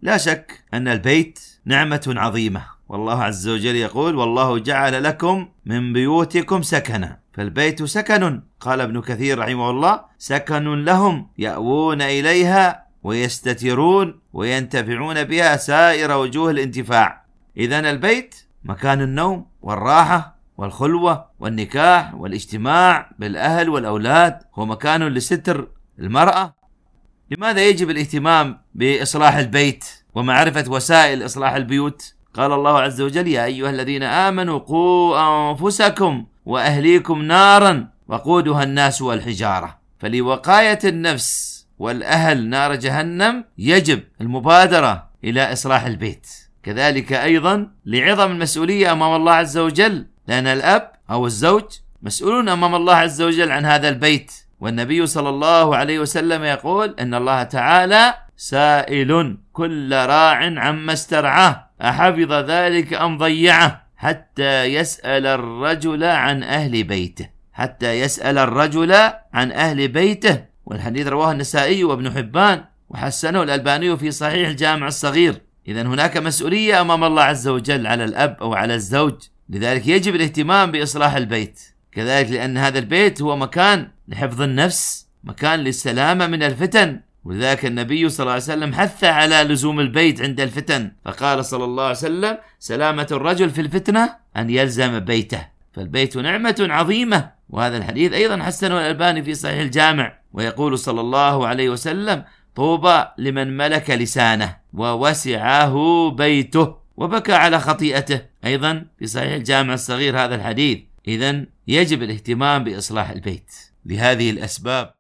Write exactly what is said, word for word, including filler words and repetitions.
لا شك أن البيت نعمة عظيمة، والله عز وجل يقول: والله جعل لكم من بيوتكم سكنا. فالبيت سكن، قال ابن كثير رحمه الله: سكن لهم يأوون إليها ويستترون وينتفعون بها سائر وجوه الانتفاع. إذن البيت مكان النوم والراحة والخلوة والنكاح والاجتماع بالأهل والأولاد، هو مكان لستر المرأة. لماذا يجب الاهتمام بإصلاح البيت ومعرفة وسائل إصلاح البيوت؟ قال الله عز وجل: يا أيها الذين آمنوا قوا أنفسكم وأهليكم نارا وقودها الناس والحجارة. فلوقاية النفس والأهل نار جهنم يجب المبادرة إلى إصلاح البيت. كذلك أيضا لعظم المسؤولية أمام الله عز وجل، لأن الأب أو الزوج مسؤولون أمام الله عز وجل عن هذا البيت. والنبي صلى الله عليه وسلم يقول: إن الله تعالى سائل كل راع عما استرعاه أحفظ ذلك أم ضيعه، حتى يسأل الرجل عن أهل بيته، حتى يسأل الرجل عن أهل بيته. والحديث رواه النسائي وابن حبان وحسنه الألباني في صحيح الجامع الصغير. إذن هناك مسؤولية أمام الله عز وجل على الأب أو على الزوج، لذلك يجب الاهتمام بإصلاح البيت. كذلك لأن هذا البيت هو مكان لحفظ النفس، مكان للسلامة من الفتن، ولذلك النبي صلى الله عليه وسلم حث على لزوم البيت عند الفتن، فقال صلى الله عليه وسلم: سلامة الرجل في الفتنة أن يلزم بيته. فالبيت نعمة عظيمة. وهذا الحديث أيضا حسنه الألباني في صحيح الجامع، ويقول صلى الله عليه وسلم: طوبى لمن ملك لسانه ووسعه بيته وبكى على خطيئته. أيضا في صحيح الجامع الصغير هذا الحديث. إذن يجب الاهتمام بإصلاح البيت لهذه الأسباب.